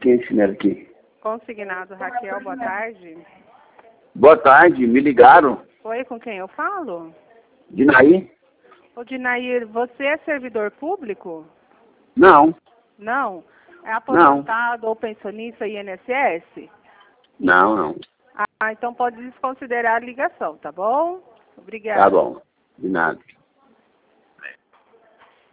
quem é esse número aqui? Consignado Raquel, boa tarde. Boa tarde, me ligaram. Oi, com quem eu falo? Dinaí? Ô, Dinair, você é servidor público? Não, Não? É aposentado ou pensionista INSS? não. Ah, então pode desconsiderar a ligação, tá bom? Obrigada. Tá bom, de nada.